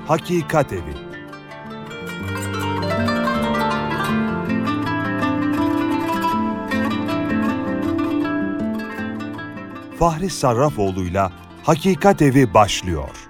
Hakikat Evi. Fahri Sarrafoğlu'yla Hakikat Evi başlıyor.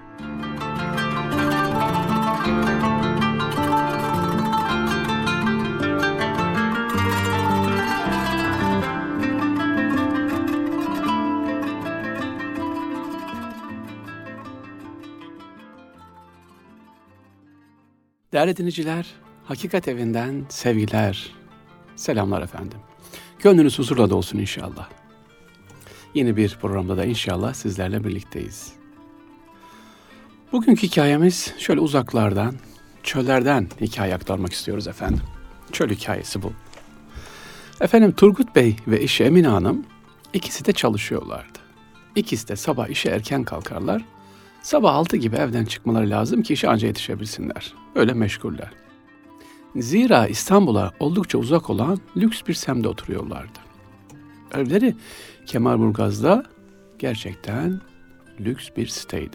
Değerli dinleyiciler, Hakikat Evi'nden sevgiler, selamlar efendim. Gönlünüz huzurla dolsun inşallah. Yeni bir programda da inşallah sizlerle birlikteyiz. Bugünkü hikayemiz şöyle uzaklardan, çöllerden hikaye aktarmak istiyoruz efendim. Çöl hikayesi bu. Efendim Turgut Bey ve eşi Emine Hanım ikisi de çalışıyorlardı. İkisi de sabah işe erken kalkarlar. Sabah 6 gibi evden çıkmaları lazım ki işe anca yetişebilsinler. Öyle meşguller. Zira İstanbul'a oldukça uzak olan lüks bir semtte oturuyorlardı. Evleri Kemalburgaz'da gerçekten lüks bir siteydi.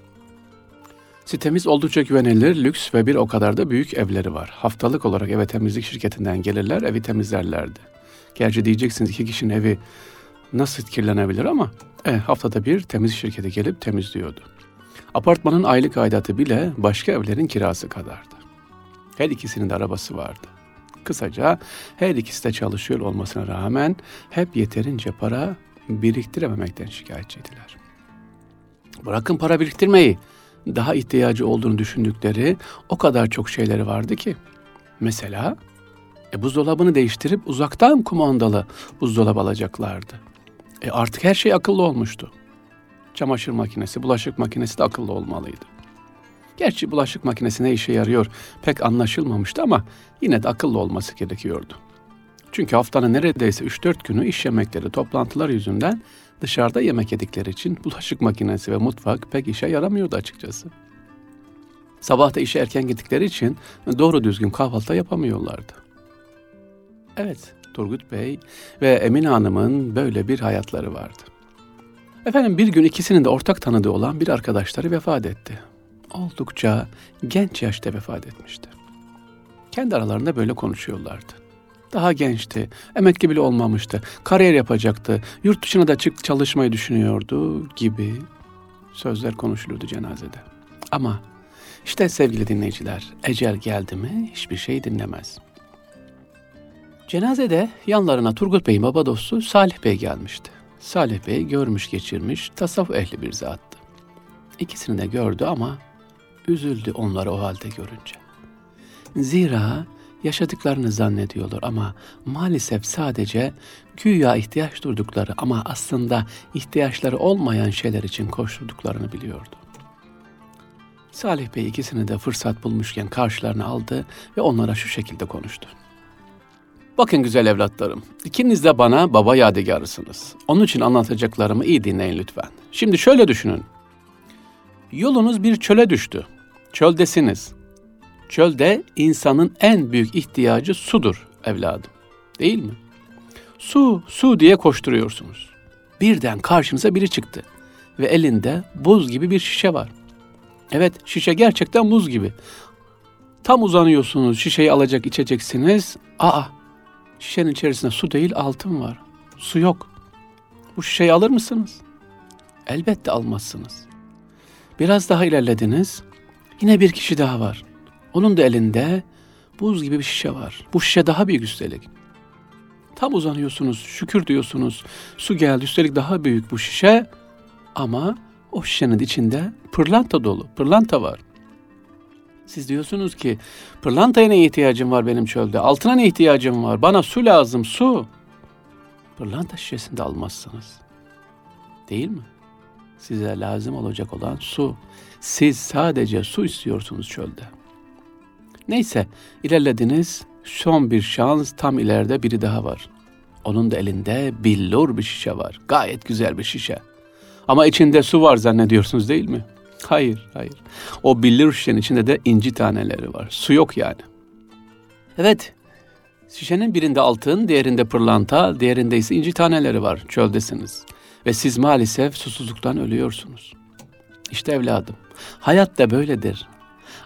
Sitemiz oldukça güvenilir, lüks ve bir o kadar da büyük evleri var. Haftalık olarak eve temizlik şirketinden gelirler, evi temizlerlerdi. Gerçi diyeceksiniz 2 kişinin evi nasıl kirlenebilir ama haftada bir temizlik şirketi gelip temizliyordu. Apartmanın aylık aidatı bile başka evlerin kirası kadardı. Her ikisinin de arabası vardı. Kısaca her ikisi de çalışıyor olmasına rağmen hep yeterince para biriktirememekten şikayetçiydiler. Bırakın para biriktirmeyi, daha ihtiyacı olduğunu düşündükleri o kadar çok şeyleri vardı ki. Mesela buzdolabını değiştirip uzaktan kumandalı buzdolabı alacaklardı. Artık her şey akıllı olmuştu. Çamaşır makinesi, bulaşık makinesi de akıllı olmalıydı. Gerçi bulaşık makinesi ne işe yarıyor pek anlaşılmamıştı ama yine de akıllı olması gerekiyordu. Çünkü haftanın neredeyse 3-4 günü iş yemekleri, toplantılar yüzünden dışarıda yemek yedikleri için bulaşık makinesi ve mutfak pek işe yaramıyordu açıkçası. Sabah da işe erken gittikleri için doğru düzgün kahvaltı yapamıyorlardı. Evet, Turgut Bey ve Emine Hanım'ın böyle bir hayatları vardı. Efendim bir gün ikisinin de ortak tanıdığı olan bir arkadaşları vefat etti. Oldukça genç yaşta vefat etmişti. Kendi aralarında böyle konuşuyorlardı. Daha gençti, emekli bile olmamıştı, kariyer yapacaktı, yurt dışına da çalışmayı düşünüyordu gibi sözler konuşulurdu cenazede. Ama işte sevgili dinleyiciler, ecel geldi mi hiçbir şey dinlemez. Cenazede yanlarına Turgut Bey'in baba dostu Salih Bey gelmişti. Salih Bey görmüş geçirmiş, tasavvuf ehli bir zattı. İkisini de gördü ama üzüldü onları o halde görünce. Zira yaşadıklarını zannediyorlar ama maalesef sadece güya ihtiyaç duydukları ama aslında ihtiyaçları olmayan şeyler için koşturduklarını biliyordu. Salih Bey ikisini de fırsat bulmuşken karşılarına aldı ve onlara şu şekilde konuştu. Bakın güzel evlatlarım, ikiniz de bana baba yadigarısınız. Onun için anlatacaklarımı iyi dinleyin lütfen. Şimdi şöyle düşünün. Yolunuz bir çöle düştü. Çöldesiniz. Çölde insanın en büyük ihtiyacı sudur evladım. Değil mi? Su diye koşturuyorsunuz. Birden karşınıza biri çıktı ve elinde buz gibi bir şişe var. Evet, şişe gerçekten buz gibi. Tam uzanıyorsunuz, şişeyi alacak içeceksiniz. Şişenin içerisinde su değil altın var. Su yok. Bu şişeyi alır mısınız? Elbette almazsınız. Biraz daha ilerlediniz. Yine bir kişi daha var. Onun da elinde buz gibi bir şişe var. Bu şişe daha büyük üstelik. Tam uzanıyorsunuz, şükür diyorsunuz. Su geldi, üstelik daha büyük bu şişe. Ama o şişenin içinde pırlanta dolu, pırlanta var. Siz diyorsunuz ki pırlantaya ne ihtiyacım var benim çölde? Altına ne ihtiyacım var? Bana su lazım, su. Pırlanta şişesini de almazsınız. Değil mi? Size lazım olacak olan su. Siz sadece su istiyorsunuz çölde. Neyse, ilerlediniz. Son bir şans, tam ileride biri daha var. Onun da elinde billur bir şişe var. Gayet güzel bir şişe. Ama içinde su var zannediyorsunuz değil mi? Hayır. O billur şişenin içinde de inci taneleri var. Su yok yani. Evet, şişenin birinde altın, diğerinde pırlanta, diğerinde ise inci taneleri var. Çöldesiniz. Ve siz maalesef susuzluktan ölüyorsunuz. İşte evladım, hayat da böyledir.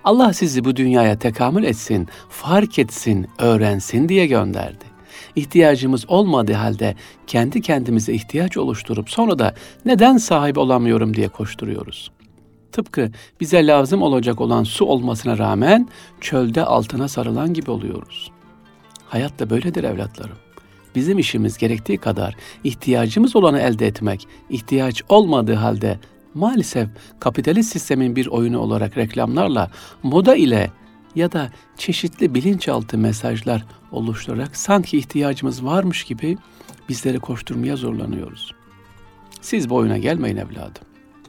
Allah sizi bu dünyaya tekamül etsin, fark etsin, öğrensin diye gönderdi. İhtiyacımız olmadığı halde kendi kendimize ihtiyaç oluşturup sonra da neden sahip olamıyorum diye koşturuyoruz. Tıpkı bize lazım olacak olan su olmasına rağmen çölde altına sarılan gibi oluyoruz. Hayat da böyledir evlatlarım. Bizim işimiz gerektiği kadar ihtiyacımız olanı elde etmek, ihtiyaç olmadığı halde maalesef kapitalist sistemin bir oyunu olarak reklamlarla, moda ile ya da çeşitli bilinçaltı mesajlar oluşturarak sanki ihtiyacımız varmış gibi bizleri koşturmaya zorlanıyoruz. Siz bu oyuna gelmeyin evladım.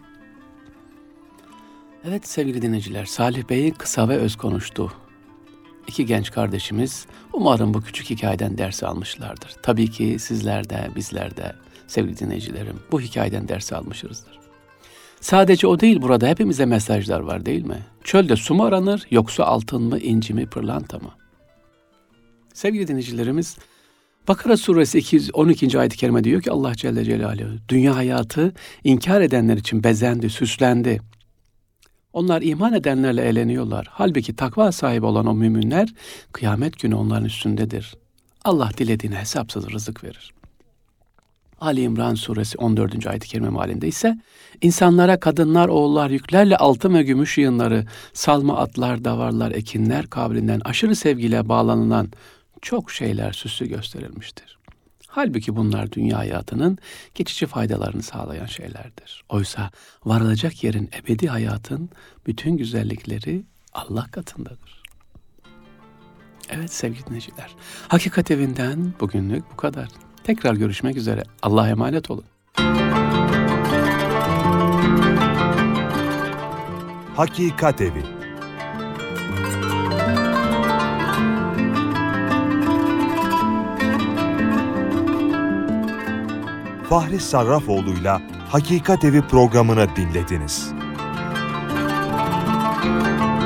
Evet sevgili dinleyiciler, Salih Bey kısa ve öz konuştu. İki genç kardeşimiz umarım bu küçük hikayeden ders almışlardır. Tabii ki sizler de bizler de sevgili dinleyicilerim bu hikayeden ders almışızdır. Sadece o değil, burada hepimize mesajlar var değil mi? Çölde su mu aranır yoksa altın mı, inci mi, pırlanta mı? Sevgili dinleyicilerimiz, Bakara suresi 212. ayet-i kerime diyor ki Allah Celle Celaluhu, dünya hayatı inkar edenler için bezendi, süslendi. Onlar iman edenlerle eğleniyorlar. Halbuki takva sahibi olan o müminler kıyamet günü onların üstündedir. Allah dilediğine hesapsız rızık verir. Ali İmran suresi 14. ayet-i kerime mealinde ise insanlara kadınlar, oğullar yüklerle altın ve gümüş yığınları, salma atlar, davarlar, ekinler kabilinden aşırı sevgiyle bağlanılan çok şeyler süslü gösterilmiştir. Halbuki bunlar dünya hayatının geçici faydalarını sağlayan şeylerdir. Oysa varılacak yerin ebedi hayatın bütün güzellikleri Allah katındadır. Evet sevgili dinleyiciler, Hakikat Evi'nden bugünlük bu kadar. Tekrar görüşmek üzere. Allah'a emanet olun. Hakikat Evi. Fahri Sarrafoğlu'yla Hakikat Evi programını dinlediniz.